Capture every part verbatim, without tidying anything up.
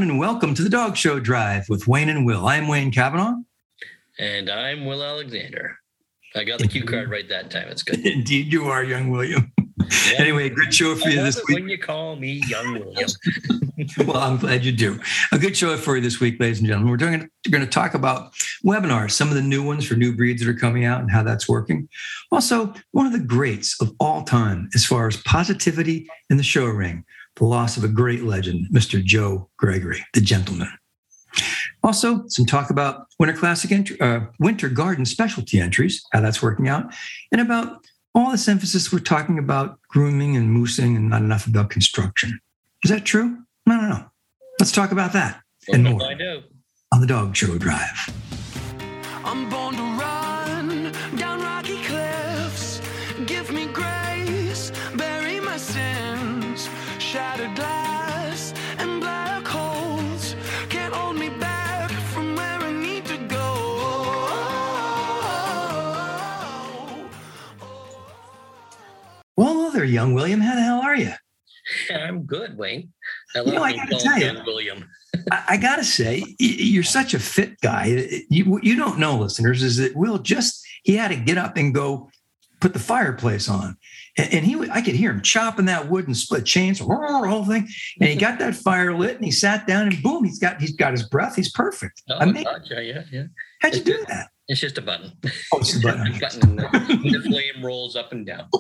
everyone, and welcome to the Dog Show Drive with Wayne and Will. I'm Wayne Cavanaugh. And I'm Will Alexander. I got the cue card right that time. It's good. Indeed, you are, young William. Yeah. Anyway, good show for I you love this it week. when you call me young William. Well, I'm glad you do. A good show for you this week, ladies and gentlemen. We're doing, we're going to talk about webinars, some of the new ones for new breeds that are coming out and how that's working. Also, one of the greats of all time as far as positivity in the show ring, the loss of a great legend, Mister Joe Gregory, the gentleman. Also, some talk about Winter Classic entry, uh, Winter Garden specialty entries, how that's working out, and about all this emphasis we're talking about grooming and moosing and not enough about construction. Is that true? I don't know. Let's talk about that and more I know. on the Dog Show Drive. I'm born to run down rocky cliffs. Give me grace, bury my sins. Shattered glass and black holes can't hold me back from where I need to go. Well, hello there, young William. How the hell are you? I'm good, Wayne. I love You know, I being gotta called tell you. young William. I, I got to say, y- you're such a fit guy. You, what you don't know, listeners, is that Will just, he had to get up and go put the fireplace on. And, and he, would- I could hear him chopping that wood and split chains, the whole thing. And he got that fire lit and he sat down and boom, he's got, he's got his breath. He's perfect. Oh, I mean, gotcha. Yeah, yeah. how'd you do that? It's just a button. Oh, it's the button. button and the, the flame rolls up and down.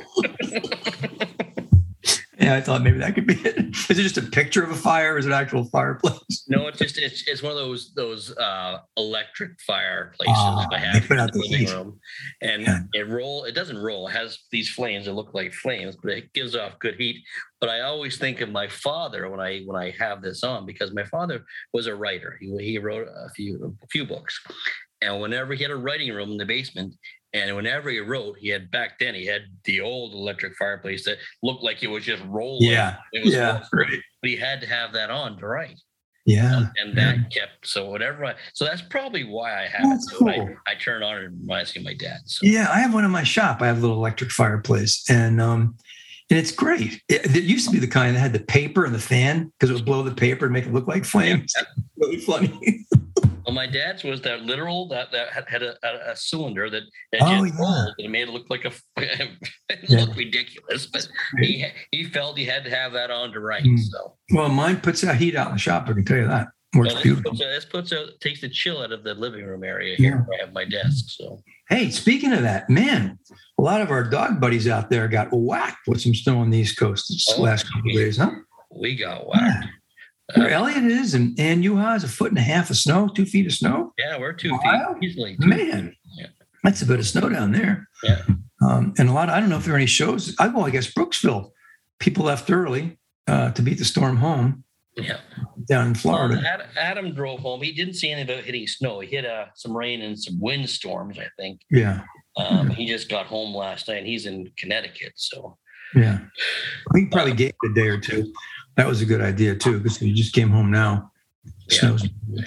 Yeah, I thought maybe that could be it. Is it just a picture of a fire or is it an actual fireplace? No, it's just it's it's one of those those uh, electric fireplaces Ah, I they have put in out the the living heat. room, and Yeah. it roll. It doesn't roll. It has these flames that look like flames, but it gives off good heat. But I always think of my father when I when I have this on because my father was a writer. He he wrote a few a few books, and whenever he had a writing room in the basement. And whenever he wrote, he had back then he had the old electric fireplace that looked like it was just rolling. Yeah. It was Yeah. awesome. Right. But he had to have that on to write. Yeah. And that kept so whatever I so that's probably why I have That's it. So cool. I, I turn on and it reminds me of my dad. So Yeah, I have one in my shop. I have a little electric fireplace, and um, and it's great. It, it used to be the kind that had the paper and the fan because it would blow the paper and make it look like flames. Really funny. well, my dad's was that literal that that had, had a, a, a cylinder that, that Oh, just yeah. rolled and it made it look like a it Yeah. looked ridiculous, but he he felt he had to have that on to write. Mm. So Well, mine puts out heat out in the shop. I can tell you that. Works well, this beautiful. puts, a, this puts a, takes the chill out of the living room area here Yeah. where I have my desk. So Hey, speaking of that, man, a lot of our dog buddies out there got whacked with some snow on the East Coast this Oh, last couple of yeah. days, huh? we got whacked. Where Uh, Elliot is and, and Yuha is a foot and a half of snow, two feet of snow. yeah, we're two Wow. feet easily. Two Man, feet. Yeah. that's a bit of snow down there. Yeah. Um, and a lot, of, I don't know if there are any shows. I, well, I guess Brooksville, people left early uh, to beat the storm home Yeah. down in Well, Florida. Ad- Adam drove home. He didn't see anything about hitting snow. He hit uh, some rain and some windstorms, I think. Yeah, Um, he just got home last night. He's in Connecticut, so yeah. We probably gave it a day or two. That was a good idea too, because you just came home now. Yeah. Snow's-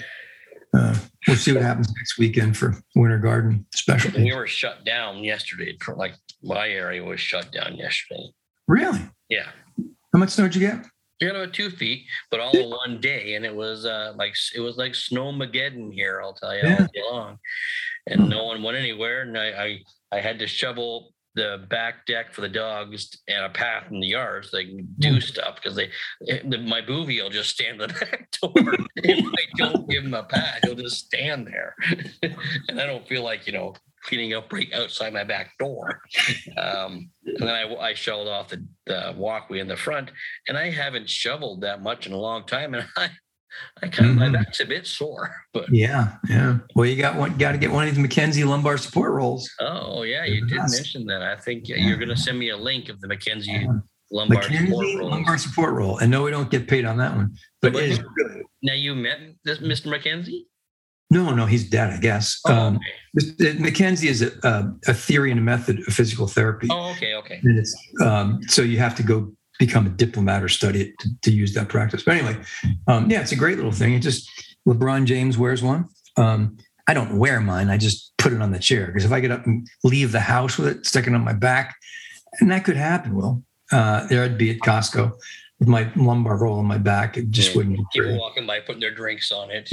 Uh, we'll see what happens next weekend for Winter Garden and specialty. we were shut down yesterday. Like my area was shut down yesterday. Really? Yeah, How much snow did you get? you know, two feet, but all in one day, and it was uh, like it was like snowmageddon here. I'll tell you Yeah. all day long, and no one went anywhere. And I, I I had to shovel the back deck for the dogs and a path in the yard so they can do stuff because they the, my boovie will just stand at the back door and I don't give him a path. He'll just stand there, and I don't feel like you know cleaning up right outside my back door. Um, and then I, I shoveled off the, the walkway in the front, and I haven't shoveled that much in a long time, and I I kind of Mhm. my back's a bit sore, but. Yeah, yeah. Well, you got one. Got to get one of these McKenzie lumbar support rolls. Oh yeah, you did Yes. mention that. I think Yeah. you're going to send me a link of the Mackenzie lumbar support McKenzie rolls. lumbar support roll. And no, we don't get paid on that one. But But- it is good. Now you met this Mister Mackenzie? No, no, he's dead, I guess. Oh, Um, okay. Mister McKenzie is a, a, a theory and a method of physical therapy. Oh, okay, okay. And it's, um, so you have to go become a diplomat or study it to, to use that practice. But anyway, um, yeah, it's a great little thing. It just, LeBron James wears one. Um, I don't wear mine. I just put it on the chair because if I get up and leave the house with it, stick it on my back, and that could happen, Will. Uh, there I'd be at Costco. with my lumbar roll on my back, it just Yeah. wouldn't be People pretty. walking by putting their drinks on it.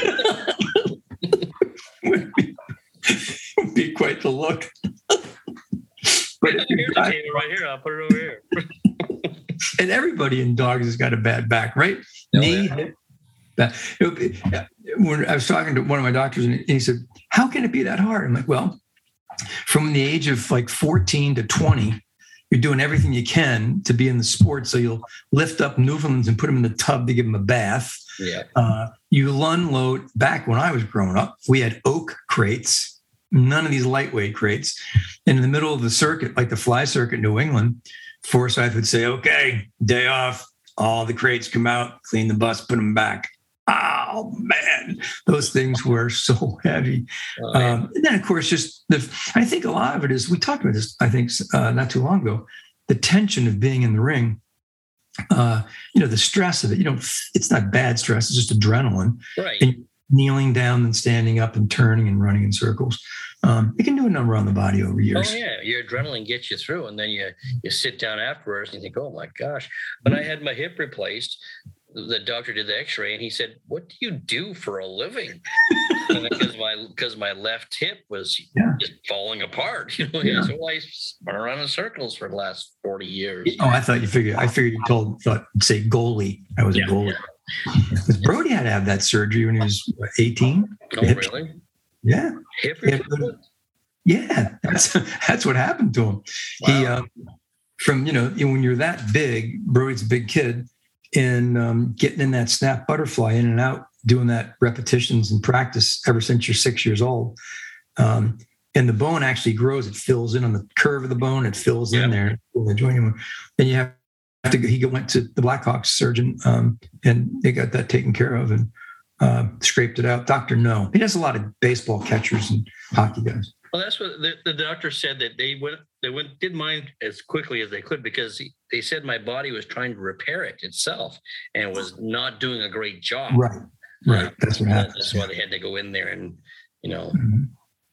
would be, would be quite the look. But if Here's you're the not- table right here. I'll put it over here. and everybody in dogs has got a bad back, right? Oh, Knee, yeah. hip, back. It would be- When I was talking to one of my doctors, and he said, "How can it be that hard?" I'm like, "Well, from the age of like fourteen to twenty, you're doing everything you can to be in the sport. So you'll lift up Newfoundlands and put them in the tub to give them a bath. Yeah. Uh, you unload. Back when I was growing up, we had oak crates, none of these lightweight crates. And in the middle of the circuit, like the fly circuit in New England, Forsyth would say, "Okay, day off. All the crates come out, clean the bus, put them back." Oh man, those things were so heavy. Oh, yeah. Um, and then, of course, just the. I think a lot of it is we talked about this. I think uh, not too long ago, the tension of being in the ring. Uh, you know, the stress of it. You know, it's not bad stress; it's just adrenaline. Right. And kneeling down and standing up and turning and running in circles. Um, it can do a number on the body over years. Oh yeah, your adrenaline gets you through, and then you you sit down afterwards and you think, "Oh my gosh!" When I had my hip replaced, the doctor did the X-ray, and he said, "What do you do for a living?" Because my because my left hip was Yeah. just falling apart. You know, Yeah. so I spun around in circles for the last forty years. Oh, I thought you figured. I figured you told thought say goalie. I was Yeah. a goalie. Because Brody had to have that surgery when he was what, eighteen. Oh Hip- really? Yeah, Hip Yeah, replacement? yeah. That's that's what happened to him. He Wow. uh, from you know when you're that big, Brody's a big kid, and um, getting in that snap butterfly in and out, doing that repetitions and practice ever since you're six years old. Um, and the bone actually grows; it fills in on the curve of the bone. It fills in Yeah. there. The joint, and you have to. go- He went to the Blackhawks surgeon, um, and they got that taken care of and uh, scraped it out. Doctor No, he does a lot of baseball catchers and hockey guys. Well, that's what the, the doctor said, that they went they went did mine as quickly as they could, because he, they said my body was trying to repair it itself and was not doing a great job. Right, right. That's what And happens. That's why they had to go in there and, you know, Mhm.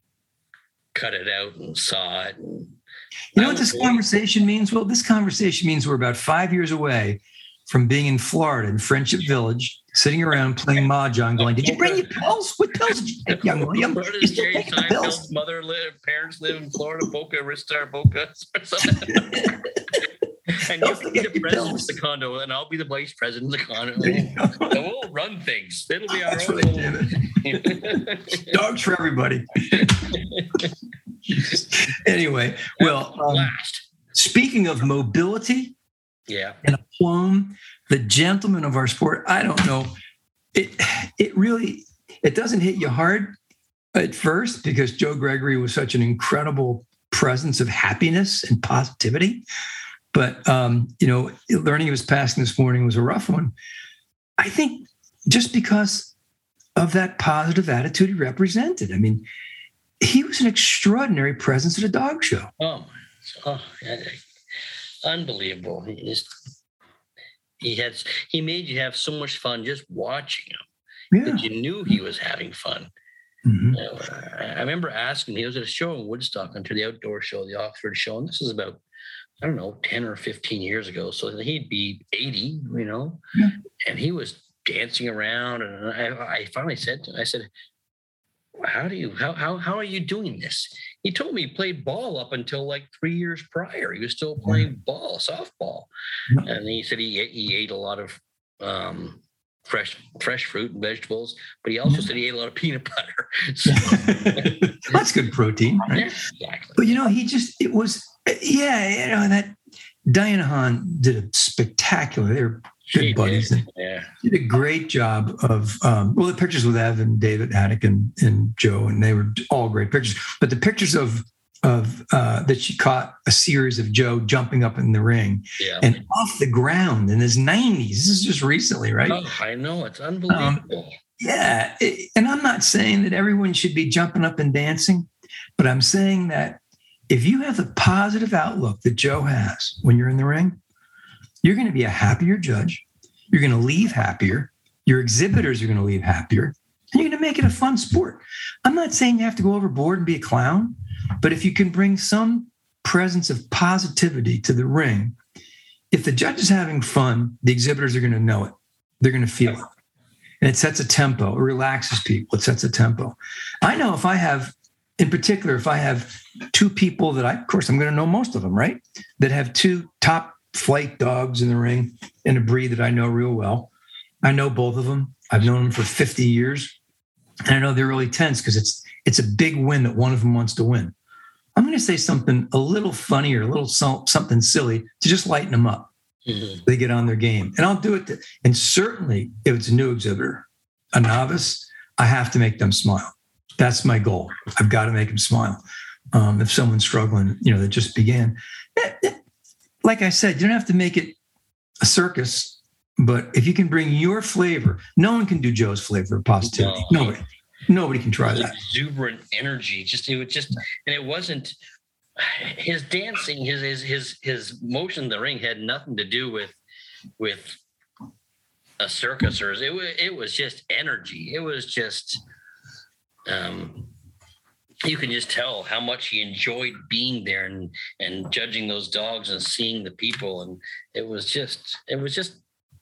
cut it out and saw it. And You know I what was this worried. conversation means? Well, this conversation means we're about five years away from being in Florida in Friendship Village, sitting around playing mahjong, going, "Did you bring your pills? What pills did you take, young William? Where You does still Jerry taking the pills?" Seinfeld's mother live? Parents live in Florida, Boca, Ristar, Boca, or something. And Don't you forget be the your president pills. of the condo, and I'll be the vice president of the condo. There you go. And we'll run things. It'll be our That's own right, little- damn it. Dogs for everybody. Anyway, well, um, Blast. speaking of mobility Yeah. and aplomb, the gentleman of our sport, I don't know, it it really, it doesn't hit you hard at first because Joe Gregory was such an incredible presence of happiness and positivity. But, um, you know, learning he was passing this morning was a rough one. I think just because of that positive attitude he represented. I mean, he was an extraordinary presence at a dog show. Oh, my- oh yeah, unbelievable. He just, he had he made you have so much fun just watching him. Yeah. That you knew he was having fun. Mhm. You know, I I remember asking him, he was at a show in Woodstock, until the outdoor show, the Oxford show, and this is about, I don't know, ten or fifteen years ago. So he'd be eighty, you know, Yeah. and he was dancing around. And I, I finally said to him, I said, how do you, how, how, how are you doing this? He told me he played ball up until like three years prior. He was still playing ball, softball. Yeah. And he said he, he ate a lot of um, fresh, fresh fruit and vegetables, but he also Yeah. said he ate a lot of peanut butter. So, That's good protein, right? yeah, exactly. But you know, he just, it was, yeah, you know, that Diana Hahn did a spectacular, they were good She buddies. did, And yeah. did a great job of, um, well, the pictures with Evan, David, Haddock, and, and Joe, and they were all great pictures. But the pictures of, of uh, that she caught a series of Joe jumping up in the ring Yeah. and off the ground in his nineties. This is just recently, right? Oh, I know. It's unbelievable. Yeah. it- and I'm not saying that everyone should be jumping up and dancing, but I'm saying that if you have the positive outlook that Joe has when you're in the ring, you're going to be a happier judge. You're going to leave happier. Your exhibitors are going to leave happier. And you're going to make it a fun sport. I'm not saying you have to go overboard and be a clown, but if you can bring some presence of positivity to the ring, if the judge is having fun, the exhibitors are going to know it. They're going to feel it. And it sets a tempo. It relaxes people. It sets a tempo. I know if I have, in particular, if I have two people that I, of course, I'm going to know most of them, right? That have two top flight dogs in the ring in a breed that I know real well. I know both of them. I've known them for fifty years. And I know they're really tense because it's it's a big win that one of them wants to win. I'm going to say something a little funny or a little something silly to just lighten them up. Mm-hmm. They get on their game. And I'll do it. To, and certainly if it's a new exhibitor, a novice, I have to make them smile. That's my goal. I've got to make them smile. Um, if someone's struggling, you know, that just began. It, it, like I said, you don't have to make it a circus, but if you can bring your flavor, no one can do Joe's flavor of positivity. No. Nobody. Nobody can try that. Exuberant energy. Just it was just, and it wasn't his dancing, his his his his motion in the ring had nothing to do with with a circus or it was it was just energy. It was just um you can just tell how much he enjoyed being there and and judging those dogs and seeing the people, and it was just it was just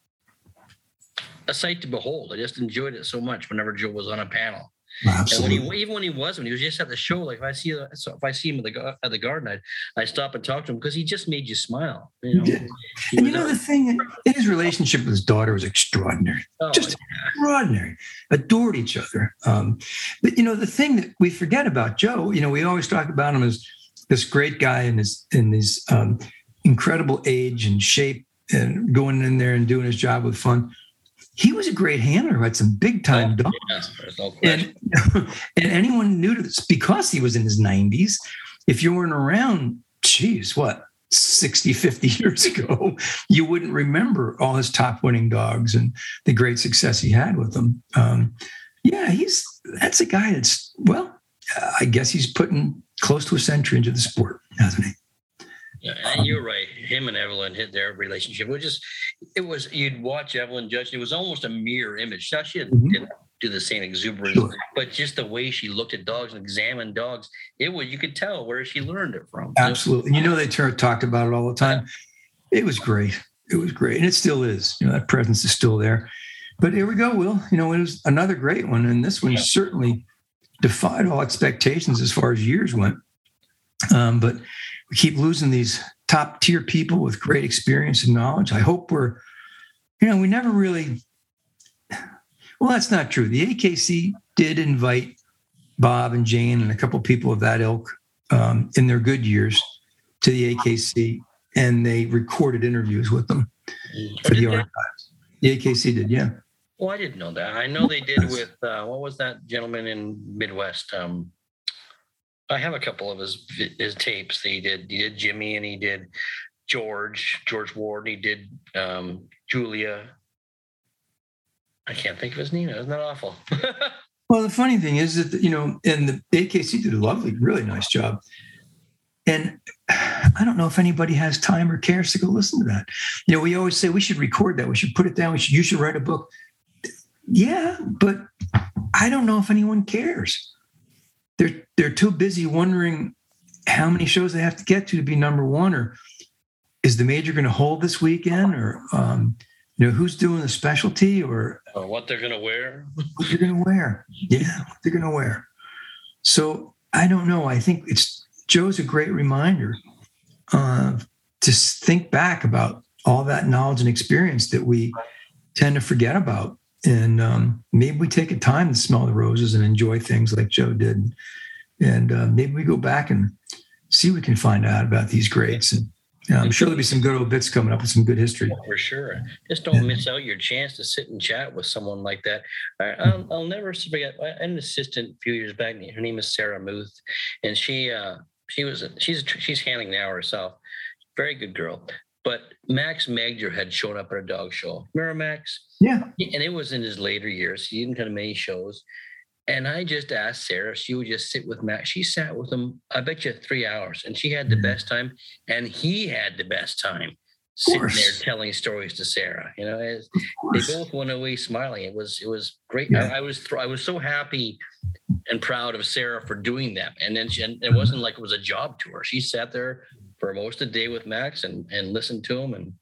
a sight to behold. I just enjoyed it so much whenever Joe was on a panel. Absolutely. And when he, even when he was, when he was just at the show, like if I see, so if I see him at the at the garden, I I stop and talk to him because he just made you smile. You know, and you know the thing, his relationship with his daughter was extraordinary, oh, just yeah. extraordinary. Adored each other. Um, but you know the thing that we forget about Joe, you know, we always talk about him as this great guy in his in his um, incredible age and shape and going in there and doing his job with fun. He was a great handler who had some big time oh, dogs. Yeah, no and, and anyone knew this because he was in his nineties. If you weren't around, geez, what, sixty, fifty years ago, you wouldn't remember all his top winning dogs and the great success he had with them. Um, yeah, he's that's a guy that's, well, I guess he's putting close to a century into the sport, hasn't he? Yeah, and you're right. Him and Evelyn hit their relationship. It was just, it was, you'd watch Evelyn judge. It was almost a mirror image. Now, she didn't, mm-hmm. didn't do the same exuberance, sure. but just the way she looked at dogs and examined dogs, it was, you could tell where she learned it from. Absolutely. You know, they t- talked about it all the time. It was great. It was great. And it still is. You know, that presence is still there. But here we go, Will. You know, it was another great one. And this one yeah. certainly defied all expectations as far as years went. Um, but we keep losing these top tier people with great experience and knowledge. I hope we're, you know, we never really, well, that's not true. The A K C did invite Bob and Jane and a couple of people of that ilk um, in their good years to the A K C, and they recorded interviews with them for the archives. The A K C did, yeah. Well, I didn't know that. I know they did with, uh, what was that gentleman in Midwest? Um, I have a couple of his his tapes. He did he did Jimmy and he did George George Ward. And he did um, Julia. I can't think of his name. Isn't that awful? Well, the funny thing is that you know, and the A K C did a lovely, really nice job. And I don't know if anybody has time or cares to go listen to that. You know, we always say we should record that. We should put it down. We should. You should write a book. Yeah, but I don't know if anyone cares. They're they're too busy wondering how many shows they have to get to to be number one, or is the major going to hold this weekend, or um, you know who's doing the specialty, or or what they're going to wear. What they're going to wear, yeah, what they're going to wear. So I don't know. I think it's Joe's a great reminder uh, to think back about all that knowledge and experience that we tend to forget about. And um, maybe we take a time to smell the roses and enjoy things like Joe did. And uh, maybe we go back and see what we can find out about these greats. And you know, I'm sure there'll be some good old bits coming up with some good history. For sure. Just don't yeah. miss out your chance to sit and chat with someone like that. I, I'll, I'll never forget. I had an assistant a few years back. Her name is Sarah Muth. And she uh, she was she's she's handling now herself. Very good girl. But Max Magder had shown up at a dog show. Remember Max? Yeah. And it was in his later years. He didn't come to many shows. And I just asked Sarah if she would just sit with Max. She sat with him, I bet you, three hours. And she had the best time. And he had the best time sitting there telling stories to Sarah. You know, as they both went away smiling. It was it was great. Yeah. I, I was I was so happy and proud of Sarah for doing that. And then she, and it wasn't like it was a job to her. She sat there for most of the day with Max and, and listened to him. And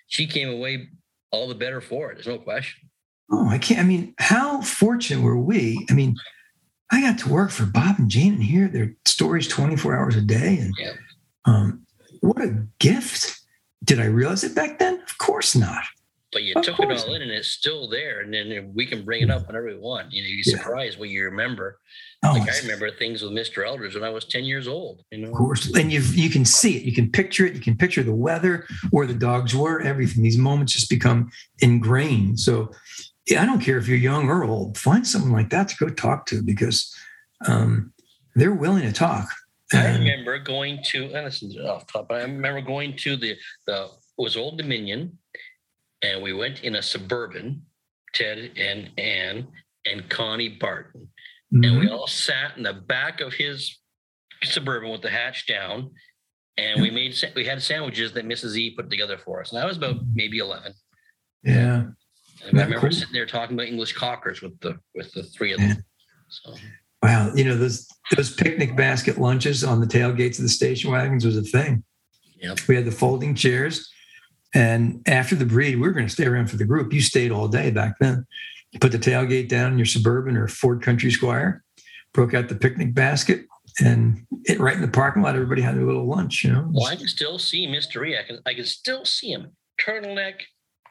she came away all the better for it. There's no question. Oh, I can't. I mean, how fortunate were we? I mean, I got to work for Bob and Jane and hear their stories twenty-four hours a day. And Yeah. um, what a gift. Did I realize it back then? Of course not. But you Of took it course. all in, and it's still there. And then we can bring it up whenever we want. You know, you're Yeah. surprised what you remember. Oh, Like I it's- remember things with Mister Eldridge when I was ten years old. You know, Of course. And you you can see it. You can picture it. You can picture the weather, where the dogs were, everything. These moments just become ingrained. So yeah, I don't care if you're young or old, find someone like that to go talk to, because um, they're willing to talk. I And- remember going to, and this is off top, but I remember going to the, the, it was Old Dominion, and we went in a Suburban, Ted and Ann and Connie Barton. And we Mhm. all sat in the back of his Suburban with the hatch down, and we made, sa- we had sandwiches that Missus E put together for us. And I was about maybe eleven. Yeah. And I Yeah, remember cool. sitting there talking about English cockers with the, with the three of Yeah. them. So, Wow. You know, those those picnic basket lunches on the tailgates of the station wagons was a thing. Yep. We had the folding chairs. And after the breed, we were going to stay around for the group. You stayed all day back then. You put the tailgate down in your Suburban or Ford Country Squire, broke out the picnic basket, and it right in the parking lot. Everybody had their little lunch, you know. well, I can still see Mister E. I can, I can still see him. Turtleneck,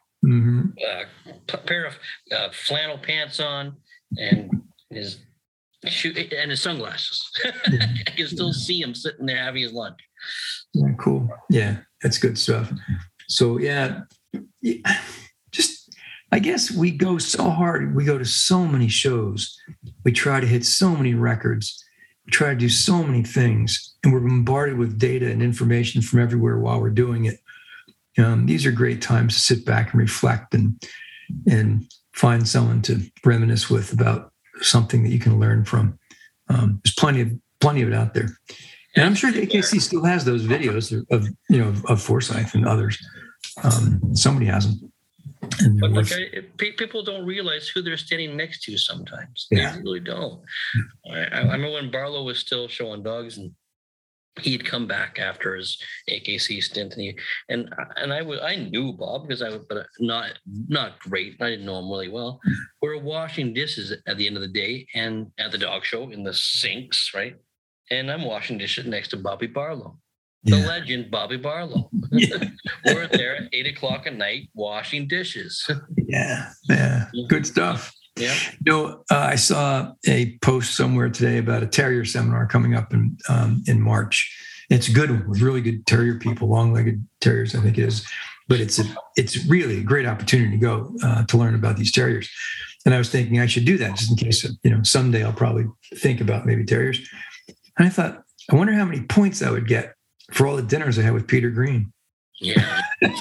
Mhm. uh, p- pair of uh, flannel pants on, and his shoe and his sunglasses. I can still see him sitting there having his lunch. Yeah, cool. Yeah, that's good stuff. So yeah, yeah, just I guess we go so hard. We go to so many shows. We try to hit so many records. We try to do so many things, and we're bombarded with data and information from everywhere while we're doing it. Um, these are great times to sit back and reflect and and find someone to reminisce with about something that you can learn from. Um, there's plenty of plenty of it out there. And I'm sure the A K C still has those videos of, you know, of Forsyth and others. Um, somebody has them. And But they're like worth- I, pe- people don't realize who they're standing next to sometimes. Yeah. They really don't. I, I remember when Barlow was still showing dogs, and he'd come back after his A K C stint, and he and and I was I knew Bob because I was, but not not great. I didn't know him really well. We were washing dishes at the end of the day, and at the dog show in the sinks, right? And I'm washing dishes next to Bobby Barlow, the yeah. legend Bobby Barlow. Yeah. We're there at eight o'clock at night washing dishes. yeah, yeah, good stuff. Yeah. You know, uh, I saw a post somewhere today about a terrier seminar coming up in um, in March. It's a good one with really good terrier people, long-legged terriers, I think it is. But it's a, it's really a great opportunity to go uh, to learn about these terriers. And I was thinking I should do that just in case, you know, someday I'll probably think about maybe terriers. And I thought, I wonder how many points I would get for all the dinners I had with Peter Green. Yeah.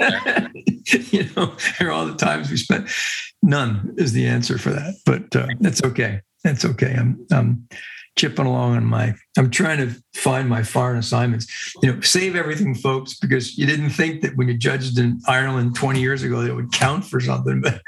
You know, or all the times we spent. None is the answer for that, but uh, that's okay. That's okay. I'm I'm chipping along on my. I'm trying to find my foreign assignments. You know, save everything, folks, because you didn't think that when you judged in Ireland twenty years ago that it would count for something, but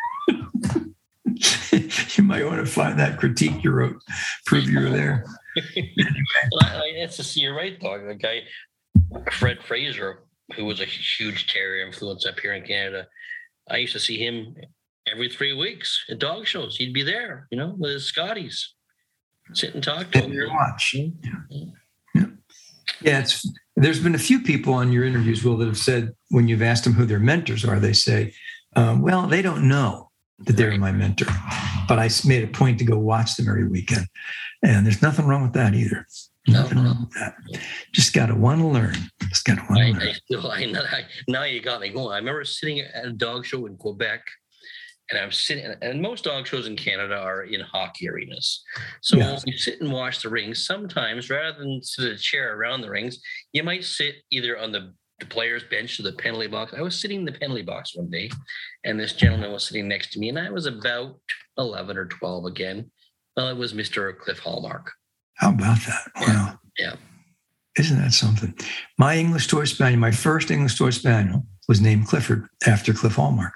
you might want to find that critique you wrote, prove you were there. Well, I, I, that's just, you're right, though. The guy, Fred Fraser, who was a huge terrier influence up here in Canada, I used to see him every three weeks at dog shows. He'd be there, you know, with his Scotties, sit and talk to Sit there and him. watch. Yeah. Yeah. Yeah, it's there's been a few people on your interviews, Will, that have said when you've asked them who their mentors are, they say, um, well, they don't know that they're my mentor, but I made a point to go watch them every weekend. And there's nothing wrong with that either. No, Nothing wrong with that. Just got to want to learn. Just got to want to I, learn. I still, I, I, now you got me going. I remember sitting at a dog show in Quebec, and I'm sitting, and most dog shows in Canada are in hockey arenas. So Yeah. when you sit and watch the rings, sometimes rather than sit in a chair around the rings, you might sit either on the, the player's bench or the penalty box. I was sitting in the penalty box one day, and this gentleman was sitting next to me, and I was about eleven or twelve again. Well, it was Mister Cliff Hallmark. How about that? Wow. Yeah. Isn't that something? My English Toy Spaniel, my first English Toy Spaniel was named Clifford after Cliff Hallmark.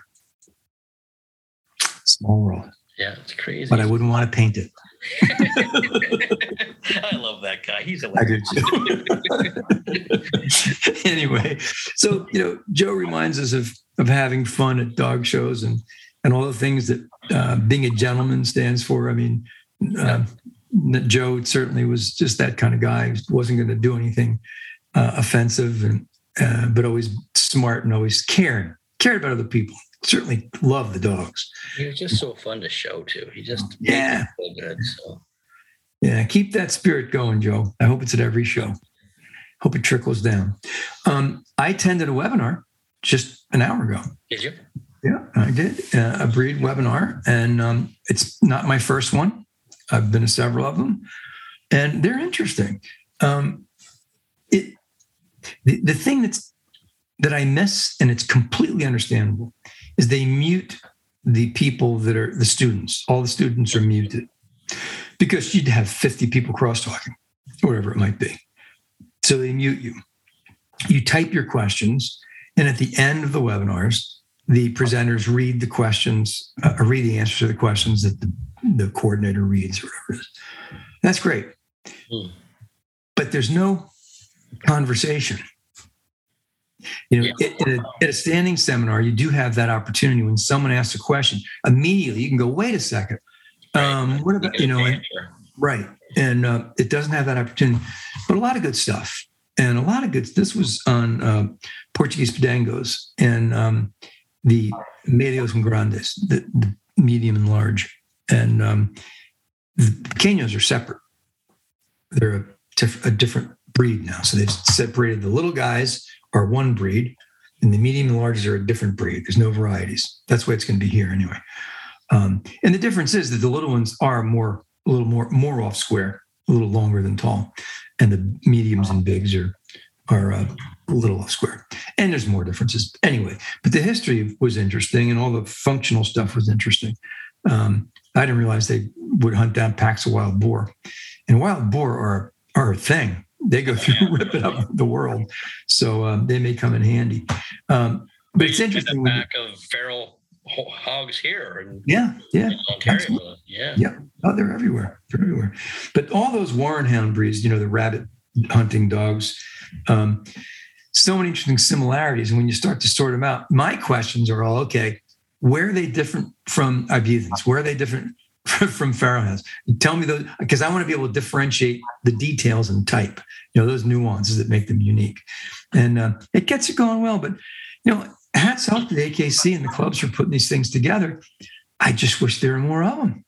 Small world. Yeah, it's crazy. But I wouldn't want to paint it. I love that guy. He's I hilarious. do too. Anyway, so, you know, Joe reminds us of, of having fun at dog shows and, and all the things that uh, being a gentleman stands for. I mean, uh, Joe certainly was just that kind of guy. He wasn't going to do anything uh, offensive, and uh, but always smart and always caring, cared about other people. Certainly loved the dogs. He was just so fun to show too. He just yeah, so good. So yeah, keep that spirit going, Joe. I hope it's at every show. Hope it trickles down. Um, I attended a webinar just an hour ago. Did you? Yeah, I did uh, a breed webinar, and um, it's not my first one. I've been to several of them, and they're interesting. Um, it the, the thing that's that I miss, and it's completely understandable, is they mute the people that are the students. All the students are muted because you'd have fifty people cross-talking, or whatever it might be. So they mute you. You type your questions, and at the end of the webinars, the presenters read the questions, uh, or read the answers to the questions that the, the coordinator reads, or whatever it is. That's great. Mm. But there's no conversation. You know, yeah. at, a, at a standing seminar, you do have that opportunity when someone asks a question. Immediately, you can go, wait a second. Um, what about, you know, and, right. And uh, it doesn't have that opportunity, but a lot of good stuff. And a lot of good, this was on uh, Portuguese Pedangos and um, the Medios and Grandes, the, the medium and large. And um, the Pequeños are separate. They're a, tif- a different breed now. So they've separated the little guys are one breed, and the medium and larges are a different breed. There's no varieties. That's why it's going to be here anyway. Um, and the difference is that the little ones are more, a little more, more off square, a little longer than tall, and the mediums and bigs are are uh, a little off square. And there's more differences anyway. But the history was interesting, and all the functional stuff was interesting. Um, I didn't realize they would hunt down packs of wild boar, and wild boar are are a thing. They go through ripping up the world, so um, they may come in handy. Um, but it's interesting. The back of feral hogs here, and yeah, yeah, Ontario, yeah, yeah. Oh, they're everywhere. They're everywhere. But all those Warren Hound breeds, you know, the rabbit hunting dogs, um, so many interesting similarities. And when you start to sort them out, my questions are all okay. Where are they different from Ibizans? Where are they different from Pharaohs? Tell me those, because I want to be able to differentiate the details and type, you know, those nuances that make them unique. And uh, it gets it going well. But, you know, hats off to the A K C and the clubs for putting these things together. I just wish there were more of them.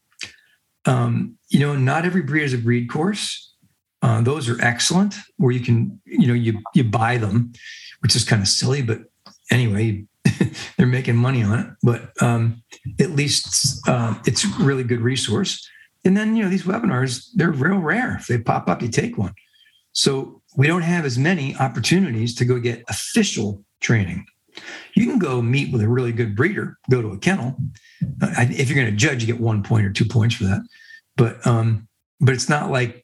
Um, you know, not every breed is a breed course. Uh, those are excellent, where you can, you know, you you buy them, which is kind of silly, but anyway, they're making money on it. But um, at least uh, it's a really good resource. And then, you know, these webinars, they're real rare. If they pop up, you take one. So we don't have as many opportunities to go get official training. You can go meet with a really good breeder, go to a kennel. Uh, if you're going to judge, you get one point or two points for that. But um, but it's not like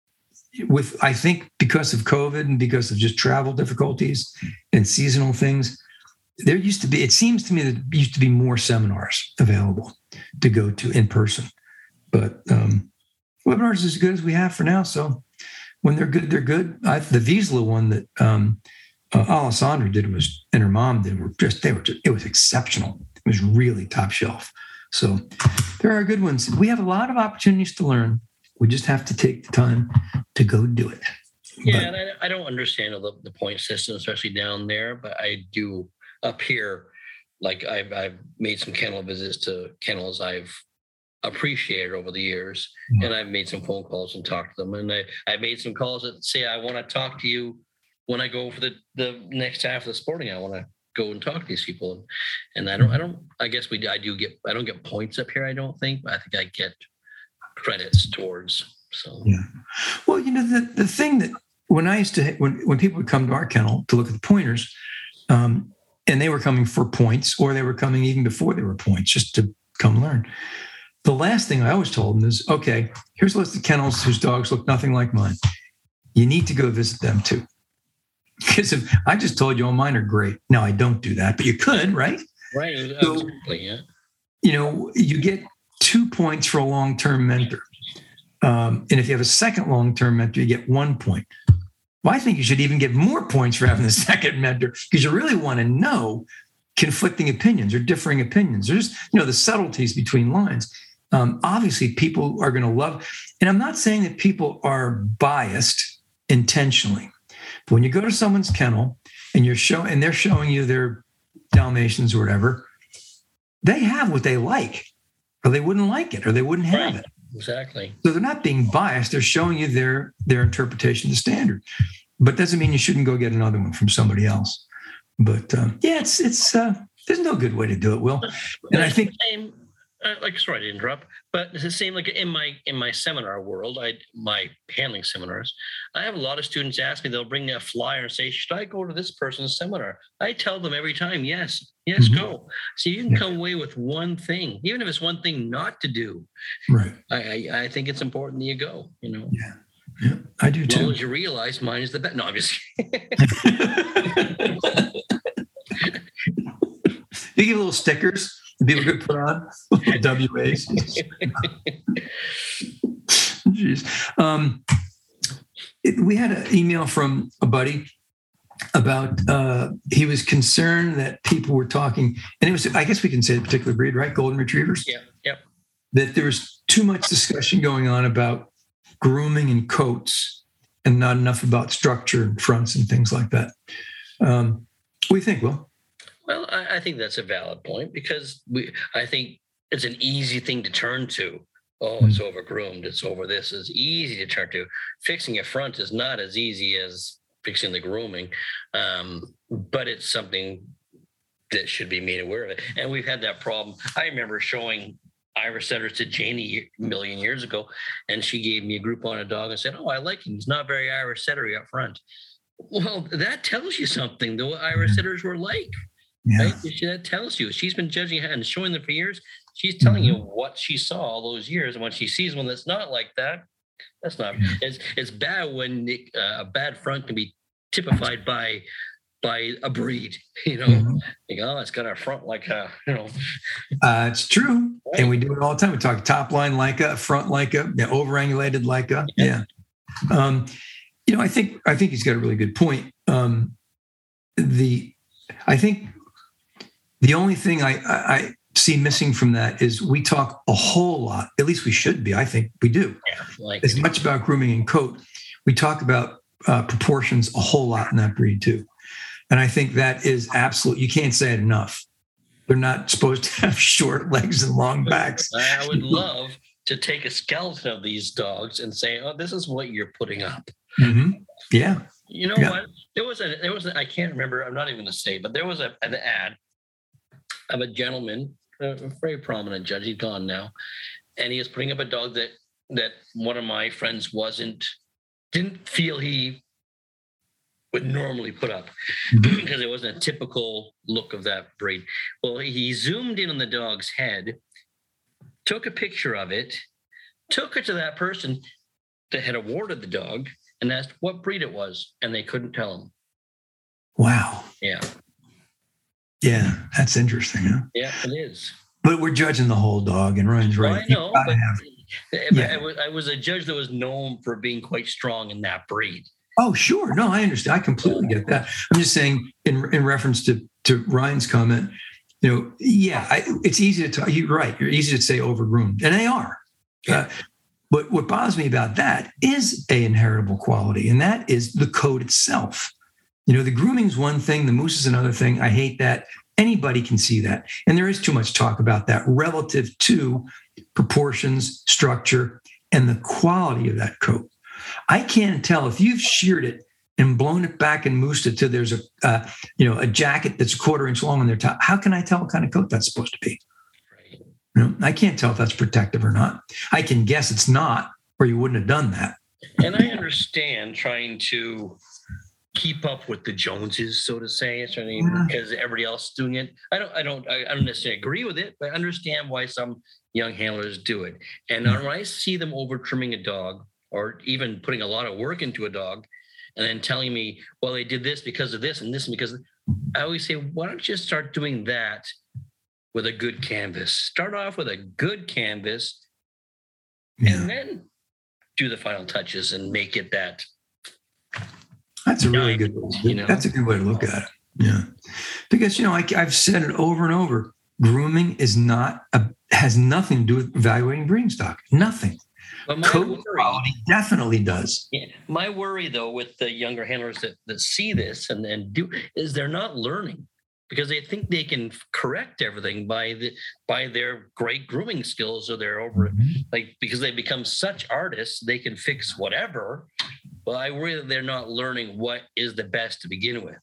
with, I think because of COVID and because of just travel difficulties and seasonal things, there used to be, it seems to me that there used to be more seminars available to go to in person. But um, webinars is as good as we have for now. So when they're good, they're good. I, the Wiesla one that um, uh, Alessandra did was, and her mom did, were just, they were just, it was exceptional. It was really top shelf. So there are good ones. We have a lot of opportunities to learn. We just have to take the time to go do it. Yeah, but, and I, I don't understand the, the point system, especially down there, but I do up here. Like I've, I've made some kennel visits to kennels I've appreciated over the years, mm-hmm. and I've made some phone calls and talked to them. And I, I made some calls that say, I want to talk to you when I go for the, the next half of the sporting. I want to go and talk to these people. And, and I don't, I don't, I guess we, I do get, I don't get points up here. I don't think, but I think I get credits towards. So, yeah. Well, you know, the, the thing that when I used to, when, when people would come to our kennel to look at the pointers, um, and they were coming for points, or they were coming even before they were points, just to come learn. The last thing I always told them is, okay, here's a list of kennels whose dogs look nothing like mine. You need to go visit them too. Because if I just told you all mine are great. No, I don't do that, but you could, right? Right. So, absolutely, yeah. You know, you get two points for a long-term mentor. Um, and if you have a second long-term mentor, you get one point. Well, I think you should even get more points for having the second mentor because you really want to know conflicting opinions or differing opinions. There's, you know, the subtleties between lines. Um, obviously, people are going to love, and I'm not saying that people are biased intentionally. But when you go to someone's kennel and you're showing, and they're showing you their Dalmatians or whatever, they have what they like, or they wouldn't like it, or they wouldn't have Right. it. Exactly. So they're not being biased. They're showing you their their interpretation of the standard. But doesn't mean you shouldn't go get another one from somebody else. But um, yeah, it's it's uh, there's no good way to do it, Will. And I think same, uh, like sorry to interrupt, but it's the same like in my in my seminar world, I my handling seminars, I have a lot of students ask me, they'll bring a flyer and say, should I go to this person's seminar? I tell them every time, yes, yes, Mhm. go. So you can Yeah. come away with one thing, even if it's one thing not to do. right. I I, I think it's important that you go, you know. Yeah. Yeah, I do As long too. as you realize mine is the best. No, I'm just You give little stickers that people could put on W As. Jeez. Um, it- we had an email from a buddy about uh, he was concerned that people were talking, and it was, I guess we can say the particular breed, right? Golden Retrievers. yeah, yep. That there was too much discussion going on about grooming and coats and not enough about structure and fronts and things like that. Um, what do you think, Will? Well, I, I think that's a valid point because we. I think it's an easy thing to turn to. Oh, it's over groomed. It's over this. It's easy to turn to. Fixing a front is not as easy as fixing the grooming, um, but it's something that should be made aware of it. And we've had that problem. I remember showing Irish setters to Janie a million years ago, and she gave me a group on a dog and said, "Oh, I like him. He's not very Irish settery up front." Well, that tells you something. The Irish setters were like. Yeah. Right? That tells you she's been judging and showing them for years. She's telling Mm-hmm. you what she saw all those years, and when she sees one that's not like that, that's not. It's it's bad when it, uh, a bad front can be typified by by a breed. You know, Mhm. like, oh, it's got a front like a you know. Uh, it's true. And we do it all the time. We talk top line Leica, front Leica, yeah, overangulated Leica. Yeah. Um, you know, I think I think he's got a really good point. Um, the I think the only thing I, I, I see missing from that is we talk a whole lot, at least we should be, I think we do, Yeah, like as much about grooming and coat. We talk about uh, proportions a whole lot in that breed too. And I think that is absolute. You can't say it enough. They're not supposed to have short legs and long backs. I would love to take a skeleton of these dogs and say, "Oh, this is what you're putting up." Mm-hmm. Yeah. You know Yeah. what? There was a there was a, I can't remember. I'm not even going to say, but there was a, an ad of a gentleman, a very prominent judge. He's gone now, and he was putting up a dog that that one of my friends wasn't didn't feel he would normally put up because it wasn't a typical look of that breed. Well, he zoomed in on the dog's head, took a picture of it, took it to that person that had awarded the dog, and asked what breed it was, and they couldn't tell him. Wow. Yeah, Yeah. That's interesting. Huh? yeah, it is. But we're judging the whole dog, and Ryan's Well, right. I know, You gotta but, have- but Yeah. I, was, I was a judge that was known for being quite strong in that breed. Oh, sure. No, I understand. I completely get that. I'm just saying, in in reference to to Ryan's comment, you know, yeah, I, it's easy to talk. You're right. You're easy to say overgroomed, and they are. Uh, but what bothers me about that is a inheritable quality, and that is the code itself. You know, the grooming's one thing, the moose is another thing. I hate that. Anybody can see that, and there is too much talk about that relative to proportions, structure, and the quality of that coat. I can't tell if you've sheared it and blown it back and moosed it till there's a, uh, you know, a jacket that's a quarter inch long on their top. How can I tell what kind of coat that's supposed to be? Right. You know, I can't tell if that's protective or not. I can guess it's not, or you wouldn't have done that. And I understand trying to keep up with the Joneses, so to say, it's I mean, Yeah. because everybody else is doing it. I don't, I don't, I don't necessarily agree with it, but I understand why some young handlers do it. And when I see them over trimming a dog, or even putting a lot of work into a dog, and then telling me, well, they did this because of this and this, and because I always say, why don't you start doing that with a good canvas? Start off with a good canvas, Yeah. and then do the final touches and make it that. That's a really Nine, good, you know? that's a good way to look at it. Yeah. Because, you know, I, I've said it over and over. Grooming is not, a, has nothing to do with evaluating breeding stock. Nothing. But my Coat worry, quality definitely does. yeah, my worry though with the younger handlers that, that see this and, and do is they're not learning because they think they can correct everything by the by their great grooming skills or their over like because they become such artists they can fix whatever. Well, I worry that they're not learning what is the best to begin with.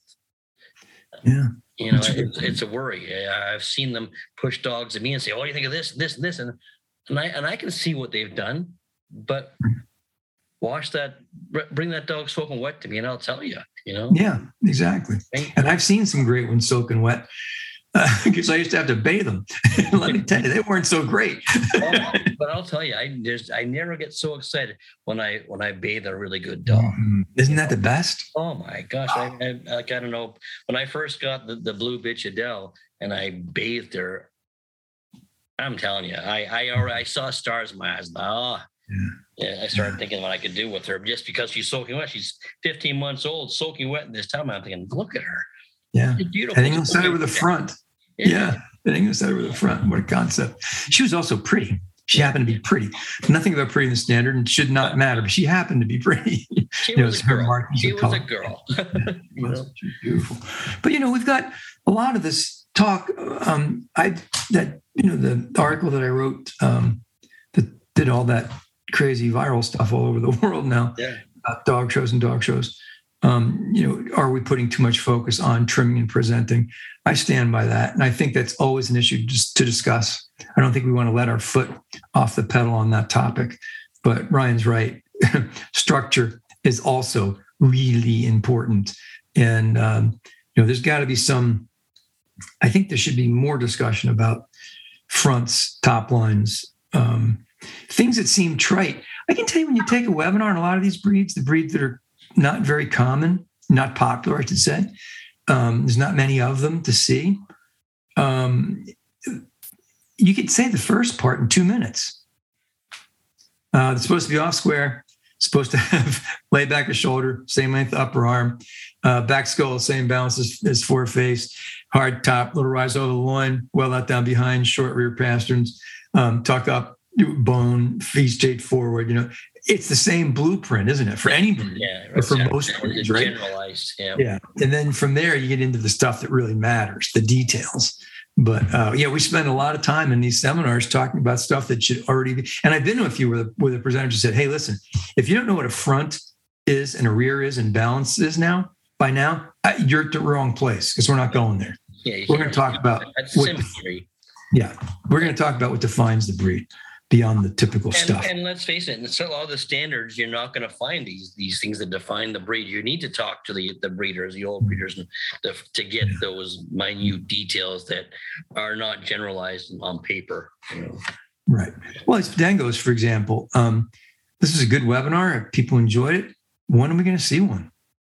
Yeah. You know, it's, it's a worry. I've seen them push dogs at me and say, "Oh, what do you think of this, this, and this?" And and I and I can see what they've done, but wash that, bring that dog soaking wet to me, and I'll tell you. You know. Yeah, exactly. And I've seen some great ones soaking wet because uh, I used to have to bathe them. Let me tell you, they weren't so great. well, but I'll tell you, I just I never get so excited when I when I bathe a really good dog. Mm-hmm. Isn't that the best? Oh my gosh! I, I like I don't know. When I first got the, the blue bitch Adele and I bathed her, I'm telling you, I I already I saw stars in my eyes. Oh, yeah. yeah I started thinking what I could do with her just because she's soaking wet. She's fifteen months old, soaking wet in this time. I'm thinking, look at her. Yeah, beautiful. I think I'll set her with the front. Yeah. yeah, I think I'll set her with the front. What a concept! She was also pretty. She happened to be pretty. Nothing about pretty in the standard and should not matter, but she happened to be pretty. She you was, know, a girl. She was color. a girl. Yeah, she was beautiful. But you know, we've got a lot of this talk. Um, I that you know the article that I wrote um, that did all that crazy viral stuff all over the world now yeah. about dog shows and dog shows. Um, you know, are we putting too much focus on trimming and presenting? I stand by that. And I think that's always an issue just to discuss. I don't think we want to let our foot off the pedal on that topic. But Ryan's right. Structure is also really important. And, um, you know, there's got to be some, I think there should be more discussion about fronts, top lines, um, things that seem trite. I can tell you when you take a webinar on a lot of these breeds, the breeds that are not very common, not popular, I should say. Um, there's not many of them to see. Um, you could say the first part in two minutes. Uh, it's supposed to be off square, supposed to have lay back a shoulder, same length upper arm, uh, back skull, same balance as, as foreface, hard top, little rise over the loin, well out down behind, short rear pasterns, um, tuck up, bone, feet straight forward, you know. It's the same blueprint, isn't it? For any breed, yeah, or for yeah, most breeds, right? Generalized, yeah. Yeah. And then from there, you get into the stuff that really matters, the details. But uh, yeah, we spend a lot of time in these seminars talking about stuff that should already be. And I've been to a few where the, where the presenter just said, hey, listen, if you don't know what a front is and a rear is and balance is now, by now, I, you're at the wrong place because we're not going there. Yeah, we're going to talk about what, symmetry. Yeah. We're going to talk about what defines the breed beyond the typical and, stuff. And let's face it, in so all the standards, you're not going to find these these things that define the breed. You need to talk to the, the breeders, the old breeders, and the, to get yeah. those minute details that are not generalized on paper. You know? Right. Well, it's Dangos, for example. Um, this is a good webinar. People enjoyed it. When are we going to see one?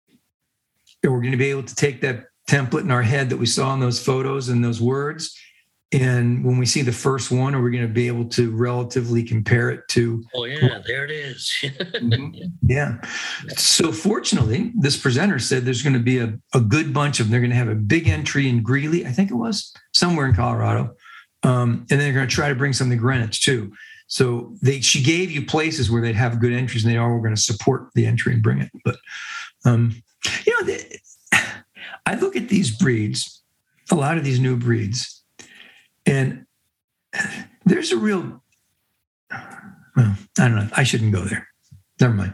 And we're going to be able to take that template in our head that we saw in those photos and those words. And when we see the first one, are we going to be able to relatively compare it to? Oh, yeah, there it is. mm-hmm. yeah. So fortunately, this presenter said there's going to be a, a good bunch of them. They're going to have a big entry in Greeley, I think it was, somewhere in Colorado. Um, and then they're going to try to bring some to Greenwich too. So they she gave you places where they'd have good entries and they are going to support the entry and bring it. But, um, you know, they, I look at these breeds, a lot of these new breeds, and there's a real, well, I don't know. I shouldn't go there. Never mind.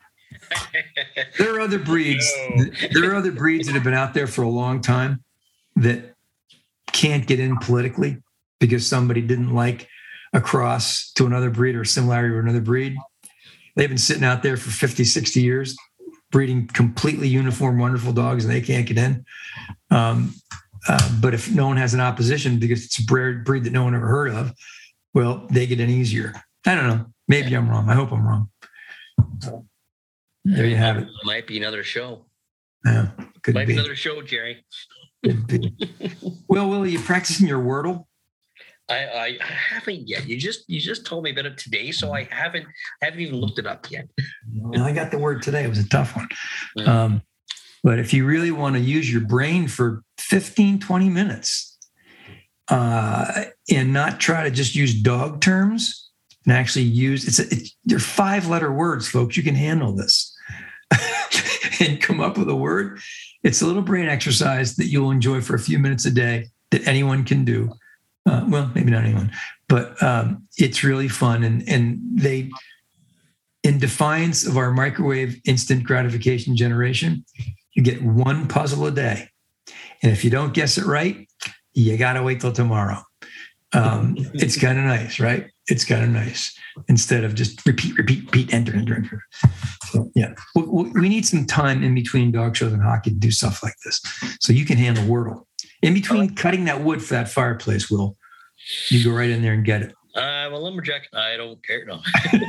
There are other breeds. No. There are other breeds that have been out there for a long time that can't get in politically because somebody didn't like a cross to another breed or a similarity to another breed. They've been sitting out there for fifty, sixty years, breeding completely uniform, wonderful dogs, and they can't get in. Um, Uh, but if no one has an opposition because it's a breed that no one ever heard of, well, they get in easier. I don't know. Maybe I'm wrong. I hope I'm wrong. So there you have it. Might be another show. Yeah, could Might be. be another show, Jerry. Could be. Well, Will, are you practicing your Wordle? I, I haven't yet. You just you just told me about it today, so I haven't haven't even looked it up yet. Well, I got the word today. It was a tough one. Um, But if you really want to use your brain for fifteen, twenty minutes uh, and not try to just use dog terms and actually use, it's, a, it's they're five letter words, folks. You can handle this and come up with a word. It's a little brain exercise that you'll enjoy for a few minutes a day that anyone can do. Uh, well, maybe not anyone, but um, it's really fun. And, and they, in defiance of our microwave instant gratification generation, you get one puzzle a day. And if you don't guess it right, you got to wait till tomorrow. Um, it's kind of nice, right? It's kind of nice instead of just repeat, repeat, repeat, enter, enter, enter. So, yeah, we, we need some time in between dog shows and hockey to do stuff like this. So you can handle Wordle. In between cutting that wood for that fireplace, Will, you go right in there and get it. I'm a lumberjack. I don't care. No.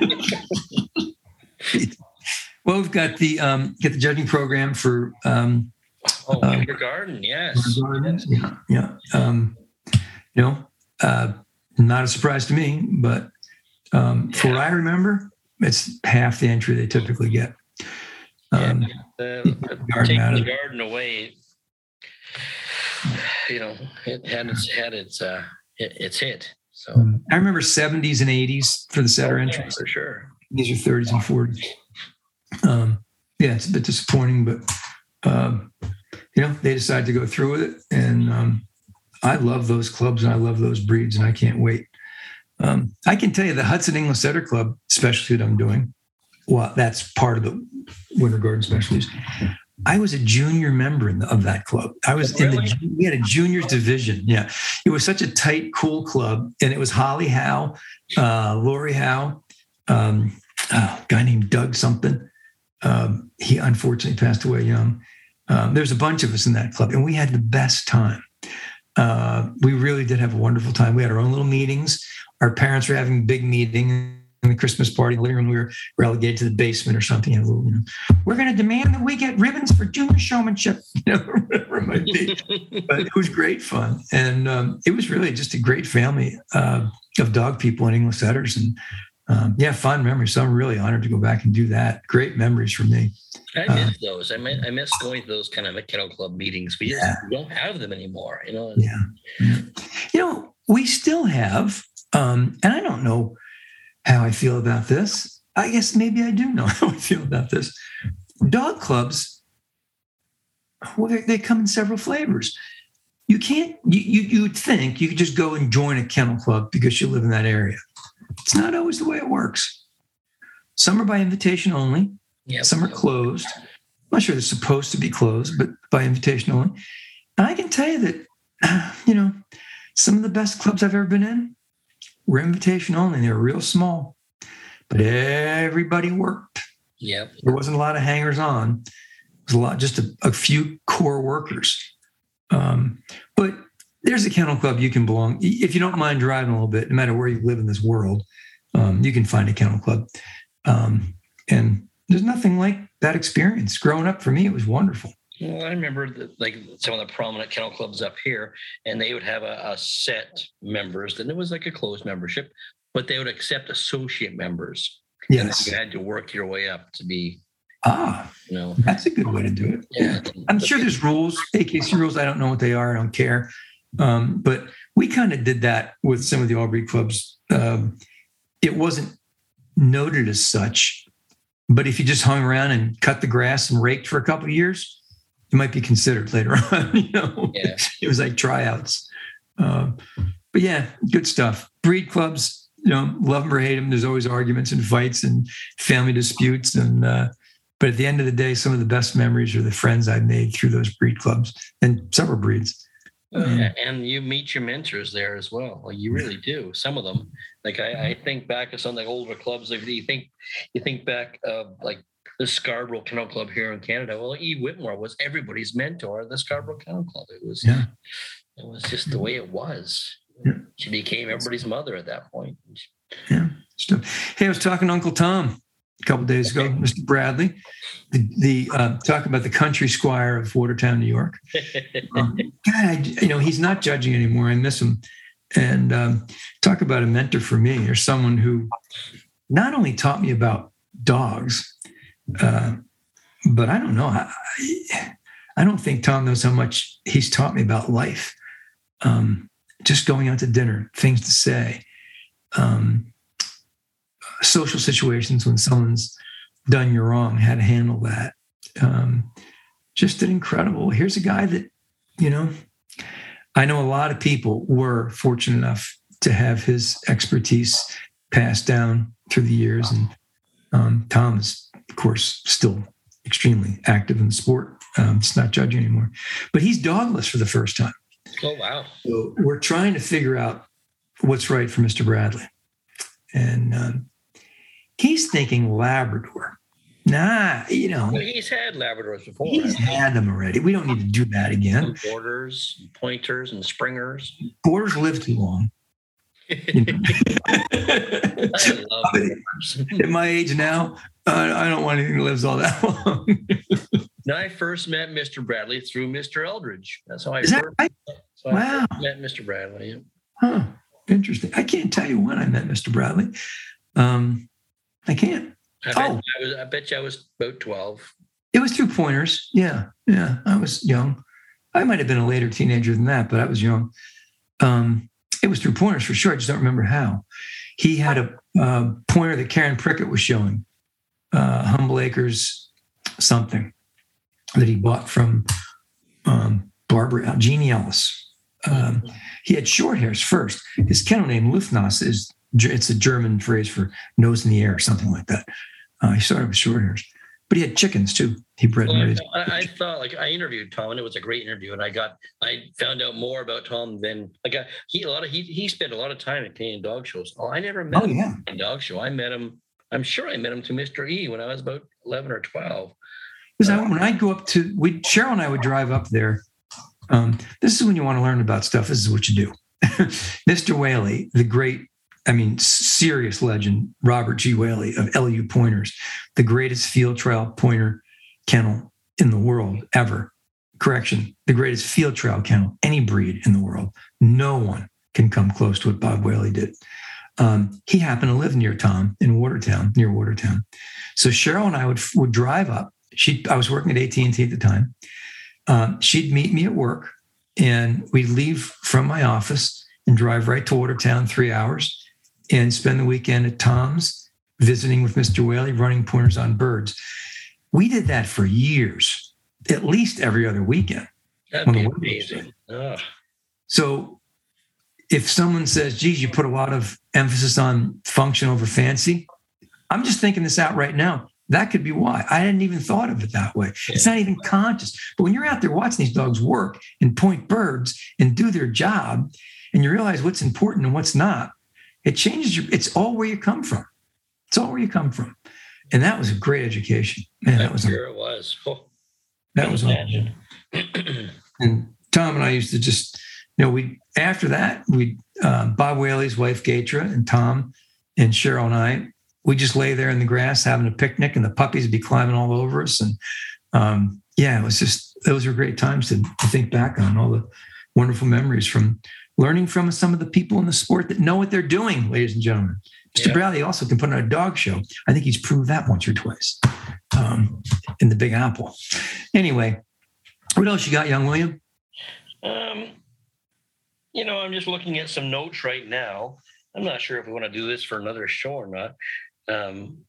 Well, we've got the um, get the judging program for um, oh, uh, kindergarten. Yes. Kindergarten. Yeah, yeah. Um, you know, uh, not a surprise to me, but um, yeah. For what I remember, it's half the entry they typically get. Um, yeah. the, taking the garden away, you know, it had its had its uh, it, its hit. So I remember seventies and eighties for the setter oh, entries. Yeah, for sure. These are thirties and forties. Um, yeah, it's a bit disappointing, but um, you know, they decided to go through with it, and um, I love those clubs and I love those breeds, and I can't wait. Um, I can tell you the Hudson English Setter Club specialty that I'm doing. Well, that's part of the Winter Garden Specialties. I was a junior member in the, of that club. I was oh, really? in the, we had a juniors division. Yeah. It was such a tight, cool club. And it was Holly Howe, uh, Lori Howe, um, oh, a guy named Doug something. Um, he unfortunately passed away young. Um, there's a bunch of us in that club and we had the best time. Uh, we really did have a wonderful time. We had our own little meetings. Our parents were having a big meeting. In the Christmas party, in the living room, we were relegated to the basement or something. You know, we're going to demand that we get ribbons for junior showmanship, you know, whatever it might be. But it was great fun. And um, it was really just a great family uh, of dog people and English setters. And um, yeah, fond memories. So I'm really honored to go back and do that. Great memories for me. I miss uh, those. I miss, I miss going to those kind of a kennel club meetings. We yeah. just don't have them anymore, you know? Yeah. yeah. You know, we still have, um, and I don't know how I feel about this. I guess maybe I do know how I feel about this. Dog clubs, well, they, they come in several flavors. You can't, you, you, you would think you could just go and join a kennel club because you live in that area. It's not always the way it works. Some are by invitation only. Yep. Some are closed. I'm not sure they're supposed to be closed, but by invitation only. And I can tell you that, uh, you know, some of the best clubs I've ever been in were invitation only. They were real small, but everybody worked. Yep. There wasn't a lot of hangers on. It was a lot, just a, a few core workers. Um, but there's a kennel club you can belong. If you don't mind driving a little bit, no matter where you live in this world, um, you can find a kennel club. Um, and there's nothing like that experience. Growing up for me, it was wonderful. Well, I remember the, like some of the prominent kennel clubs up here, and they would have a, a set members, and it was like a closed membership, but they would accept associate members. Yes, and you had to work your way up to be. Ah, you know, that's a good way to do it. Yeah, I'm sure there's rules, A K C rules. I don't know what they are. I don't care. Um, but we kind of did that with some of the all breed clubs. Um, it wasn't noted as such, but if you just hung around and cut the grass and raked for a couple of years, it might be considered later on, you know. Yeah. It was like tryouts. Uh, but yeah, good stuff. Breed clubs, you know, love them or hate them. There's always arguments and fights and family disputes. And uh, but at the end of the day, some of the best memories are the friends I've made through those breed clubs and several breeds. Oh, yeah, and you meet your mentors there as well. Like you really do. Some of them, like I, I think back of some of the older clubs. Like you think, you think back of like the Scarborough Kennel Club here in Canada. Well, E. Whitmore was everybody's mentor at the Scarborough Kennel Club. It was, yeah. it was just the way it was. Yeah. She became everybody's mother at that point. Yeah. Hey, I was talking to Uncle Tom a couple of days ago, Mister Bradley, the, the uh, talking about the country squire of Watertown, New York. um, God, I, you know, he's not judging anymore. I miss him. And um, talk about a mentor for me, or someone who not only taught me about dogs, uh, but I don't know. I, I don't think Tom knows how much he's taught me about life. Um, just going out to dinner, things to say, um, social situations when someone's done you wrong, how to handle that. Um, just an incredible. Here's a guy that, you know, I know a lot of people were fortunate enough to have his expertise passed down through the years. And um, Tom is, of course, still extremely active in the sport. Um, it's not judging anymore, but he's dogless for the first time. Oh, wow. So we're trying to figure out what's right for Mister Bradley. And um, he's thinking Labrador. Nah, you know. Well, he's had Labradors before. He's right? had them already. We don't need to do that again. Some Borders, pointers, and springers. Borders live too long. You know? I love Borders. At my age now, uh, I don't want anything that lives all that long. Now, I first met Mister Bradley through Mister Eldridge. That's how I Is that first, right? so I Wow. first met Mister Bradley. Yeah. Huh. Interesting. I can't tell you when I met Mister Bradley. Um, I can't. I bet, Oh. I, was, I bet you I was about twelve. It was through pointers. Yeah. Yeah. I was young. I might have been a later teenager than that, but I was young. Um, it was through pointers for sure. I just don't remember how. He had a uh, pointer that Karen Prickett was showing, uh, Humble Acres something that he bought from um, Barbara, Jeannie Ellis. Um, he had short hairs first. His kennel name Luftnase is, it's a German phrase for nose in the air or something like that. Uh, he started with short hairs, but he had chickens too. He bred Well, and I, raised. I, I thought like I interviewed Tom and it was a great interview, and I got I found out more about Tom than like I, he a lot of he he spent a lot of time at Canadian dog shows. Oh, I never met Oh, him yeah. at a dog show. I met him. I'm sure I met him to Mister E when I was about eleven or twelve. Because I, when I'd go up to, we Cheryl and I would drive up there. Um, this is when you want to learn about stuff. This is what you do. Mister Whaley, the great, I mean, serious legend, Robert G. Whaley of L U Pointers, the greatest field trial pointer kennel in the world ever. Correction, the greatest field trial kennel, any breed in the world. No one can come close to what Bob Whaley did. Um, he happened to live near Tom in Watertown, near Watertown. So Cheryl and I would, would drive up. She, I was working at A T and T at the time. Um, she'd meet me at work, and we'd leave from my office and drive right to Watertown, three hours, and spend the weekend at Tom's, visiting with Mister Whaley, running pointers on birds. We did that for years, at least every other weekend. That'd on be the weekend. amazing. Ugh. So if someone says, geez, you put a lot of emphasis on function over fancy, I'm just thinking this out right now. That could be why. I hadn't even thought of it that way. Yeah. It's not even conscious. But when you're out there watching these dogs work and point birds and do their job, and you realize what's important and what's not, it changes your, it's all where you come from. It's all where you come from. And that was a great education. Man, that I'm was, sure it was. Oh, that was, imagine. and Tom and I used to just, you know, we, after that, we, uh, Bob Whaley's wife, Gatra, and Tom and Cheryl and I, we just lay there in the grass having a picnic, and the puppies would be climbing all over us. And um, yeah, it was just, those were great times to, to think back on, all the wonderful memories from learning from some of the people in the sport that know what they're doing, ladies and gentlemen. Mister Yeah. Bradley also can put on a dog show. I think he's proved that once or twice um, in the Big Apple. Anyway, what else you got, young William? Um, you know, I'm just looking at some notes right now. I'm not sure if we want to do this for another show or not. Um,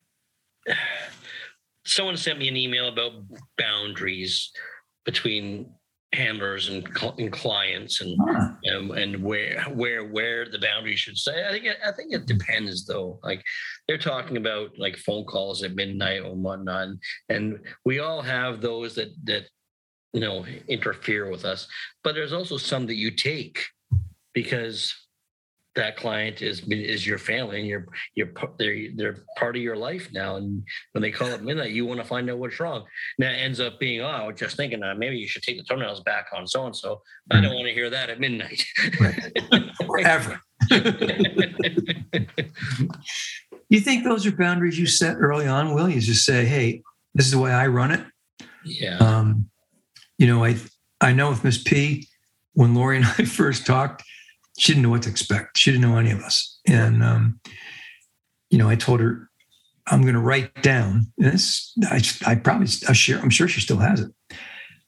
someone sent me an email about boundaries between handlers and, cl- and clients, and, Huh. and and where where where the boundary should say. I think it, I think it depends though. Like they're talking about like phone calls at midnight or whatnot, and we all have those that that you know interfere with us. But there's also some that you take because that client is is your family, and you're you're they're they're part of your life now. And when they call at midnight, you want to find out what's wrong. Now it ends up being, oh, I was just thinking uh, maybe you should take the toenails back on so and so. I don't want to hear that at midnight. Forever. You think those are boundaries you set early on, Will? You just say, hey, this is the way I run it. Yeah. Um, you know, I I know with Miss P, when Lori and I first talked, she didn't know what to expect. She didn't know any of us. And, um, you know, I told her, I'm going to write down this. I, I probably, I share, I'm sure she still has it.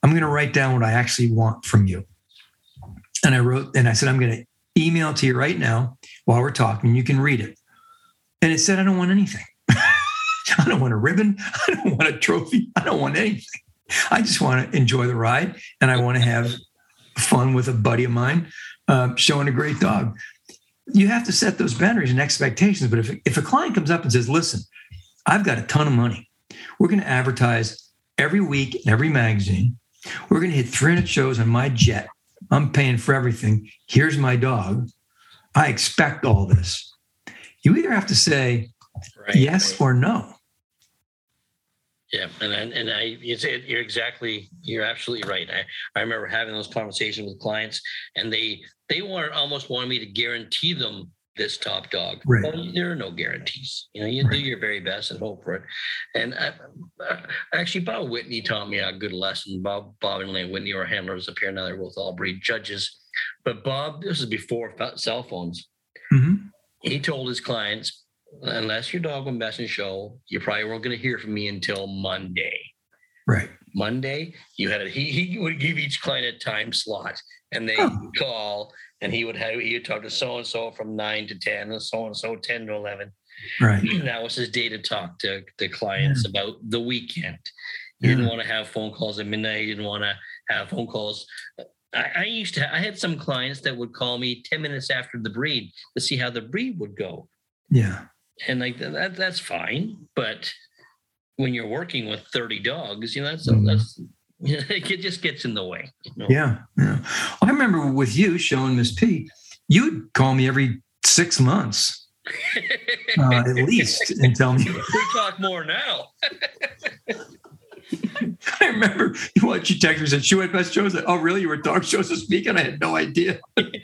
I'm going to write down what I actually want from you. And I wrote, and I said, I'm going to email it to you right now while we're talking. You can read it. And it said, I don't want anything. I don't want a ribbon. I don't want a trophy. I don't want anything. I just want to enjoy the ride. And I want to have fun with a buddy of mine uh, showing a great dog. You have to set those boundaries and expectations. But if, if a client comes up and says, listen, I've got a ton of money. We're going to advertise every week in every magazine. We're going to hit three hundred shows on my jet. I'm paying for everything. Here's my dog. I expect all this. You either have to say right, yes right. or no. Yeah, and I, and I, you're exactly, you're absolutely right. I, I remember having those conversations with clients, and they they want almost wanted me to guarantee them this top dog. Right. Well, there are no guarantees. You know, you right. do your very best and hope for it. And I, I, actually, Bob Whitney taught me a good lesson. Bob, Bob and Lane Whitney were handlers up here. Now they're both all breed judges. But Bob, this is before cell phones. Mm-hmm. He told his clients, unless your dog went best in show, you probably weren't going to hear from me until Monday. Right. Monday, you had a, he he would give each client a time slot, and they oh. would call, and he would have he would talk to so and so from nine to ten, and so and so ten to eleven. Right. And that was his day to talk to the clients yeah. about the weekend. He yeah. didn't want to have phone calls at midnight. He didn't want to have phone calls. I, I used to. I had some clients that would call me ten minutes after the breed to see how the breed would go. Yeah. And like that, that's fine. But when you're working with thirty dogs, you know, that's, mm-hmm. that's you know, it just gets in the way. You know? Yeah. Yeah. Well, I remember with you showing Miss P, you'd call me every six months, uh, at least, and tell me. We talk more now. I remember what you texted me said, she went best shows. Oh, really? You were dog shows this weekend? I had no idea.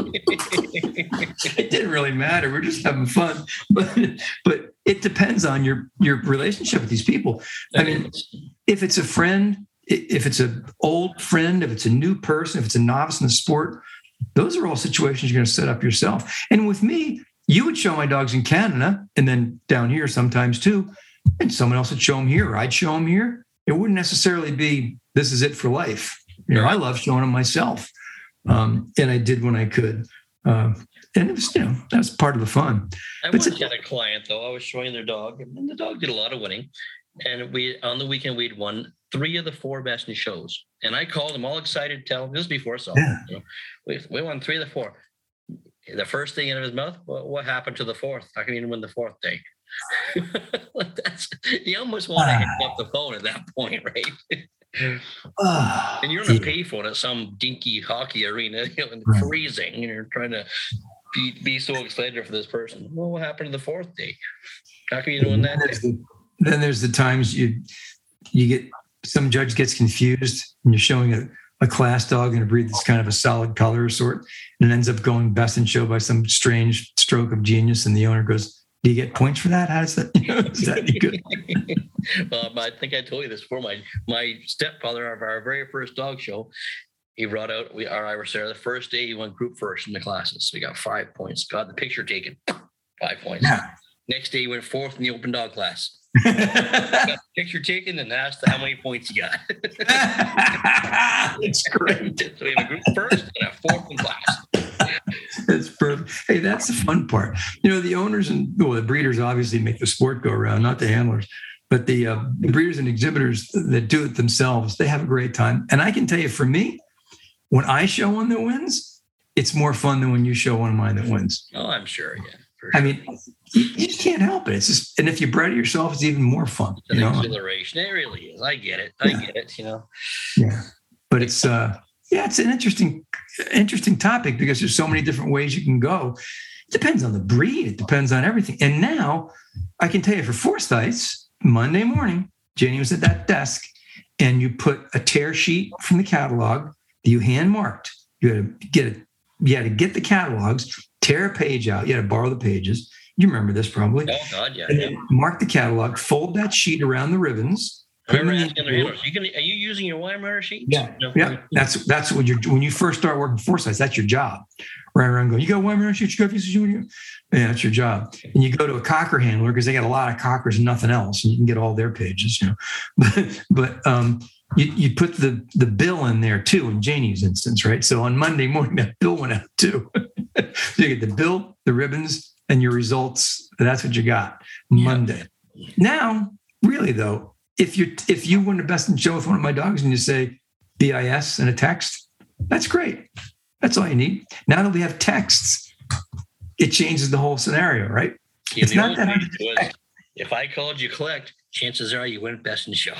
It didn't really matter. We're just having fun. But but it depends on your your relationship with these people. I mean, if it's a friend, if it's an old friend, if it's a new person, if it's a novice in the sport, those are all situations you're going to set up yourself. And with me, you would show my dogs in Canada and then down here sometimes too. And someone else would show them here. Or I'd show them here. It wouldn't necessarily be, this is it for life. You know, I love showing them myself. Um, and I did when I could. Uh, and it was, you know, that was part of the fun. I once had a client, though, I was showing their dog, and the dog did a lot of winning. And we, on the weekend, we'd won three of the four best in shows. And I called them all excited to tell them, this was before so yeah. you know, we, we won three of the four. The first thing out of his mouth, well, what happened to the fourth? How come you didn't win the fourth day? That's, you almost want to hang up the phone at that point, right? uh, and you're going to pay for it at some dinky hockey arena, you know, and right. freezing, and you're trying to be, be so excited for this person. Well, what happened to the fourth day? How come you didn't win that day? The, then there's the times you you get some judge gets confused and you're showing a, a class dog and a breed that's kind of a solid color sort, and it ends up going best in show by some strange stroke of genius, and the owner goes, do you get points for that? How does that, you know, is that good? Well, I think I told you this before. My my stepfather, of our very first dog show, he brought out, we our Irish Terrier. The first day he went group first in the classes. So he got five points. Got the picture taken, five points. Yeah. Next day he went fourth in the open dog class. Got the picture taken and asked how many points he got. It's great. So we have a group first and a fourth in class. That's perfect. Hey, that's the fun part. You know, the owners and well, the breeders obviously make the sport go around, not the handlers, but the, uh, the breeders and exhibitors that do it themselves, they have a great time. And I can tell you, for me, when I show one that wins, it's more fun than when you show one of mine that wins. Oh, I'm sure. Yeah. Sure. I mean, you, you just can't help it. It's just, and if you bred it yourself, it's even more fun. It's an you know? exhilaration. It really is. I get it. I yeah. get it. You know. Yeah, but it's uh, yeah, it's an interesting, interesting topic because there's so many different ways you can go. It depends on the breed. It depends on everything. And now, I can tell you for Forsyths, Monday morning, Jenny was at that desk, and you put a tear sheet from the catalog that you hand marked. You had to get it. You had to get the catalogs. Tear a page out. You had to borrow the pages. You remember this probably. Oh, God, yeah. And then mark the catalog, fold that sheet around the ribbons. Remember asking the handlers, you can, are you using your Weimar sheets? Yeah. No. Yeah. That's that's when you're when you first start working Forsyths, that's your job. Right around going, you got Weimar sheets, you got pieces, you yeah, that's your job. And you go to a cocker handler because they got a lot of cockers and nothing else, and you can get all their pages, you know. But but um you, you put the, the bill in there too, in Janie's instance, right? So on Monday morning, that bill went out too. So you get the bill, the ribbons, and your results. That's what you got Monday. Yeah. Now, really though, if you if you win the best in show with one of my dogs and you say B I S and a text, that's great. That's all you need. Now that we have texts, it changes the whole scenario, right? Yeah, it's not that hard to was, if I called you collect, chances are you win best in show.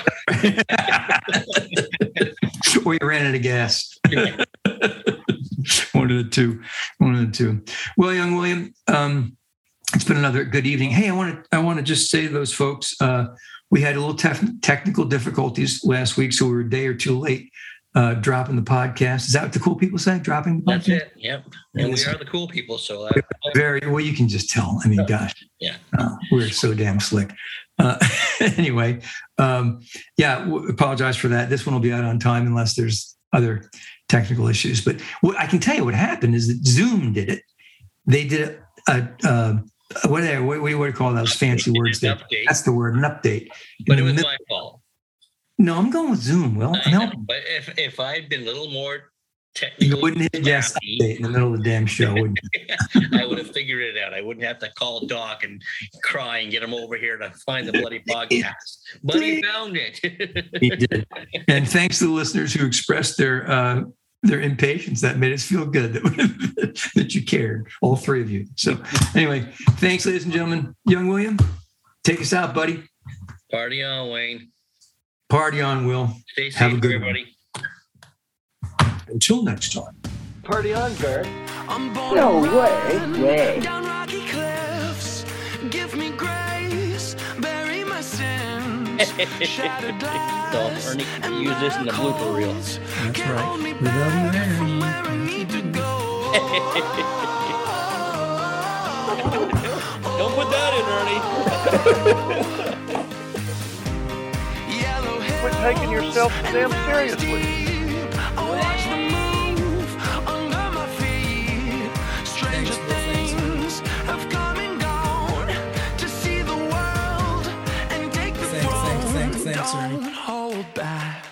Or you ran out of gas. One of the two. One of the two. Well, young William, um, it's been another good evening. Hey, I want to I want to just say to those folks, uh, we had a little tef- technical difficulties last week, so we were a day or two late uh, dropping the podcast. Is that what the cool people say? Dropping the podcast? That's it. Yep. And we are the cool people. So I, very well. You can just tell. I mean, gosh. Yeah. Uh, we're so damn slick. Uh, anyway, um, yeah. W- apologize for that. This one will be out on time unless there's other technical issues. But what I can tell you what happened is that Zoom did it. They did a, a, a what, are, what, what do you call those fancy words there? Update. That's the word, an update. But In it was middle, my fault. No, I'm going with Zoom, Will. I know, but if if I'd been a little more technical, you wouldn't hit yes update in the middle of the damn show, would you? I would have figured it out. I wouldn't have to call Doc and cry and get him over here to find the bloody podcast. But he found it. He did. And thanks to the listeners who expressed their uh, their impatience. That made us feel good that, that you cared, all three of you. So anyway, thanks, ladies and gentlemen. Young William, take us out, buddy. Party on, Wayne. Party on, Will. Stay safe, Have a good everybody. One. Until next time. Party on, Bert. No way. Way. Down rocky cliffs, give me grace, bury my sins, shattered glass, So Ernie can use this in the blooper reel. That's right. hold me We love you, back from Ernie. where I need to go. Don't put that in, Ernie. Quit taking yourself so damn seriously. I watch them move under my feet. Stranger things have come and gone to see the world and take the Thanks, thanks, throne. thanks, thanks, Ernie. Don't hold back.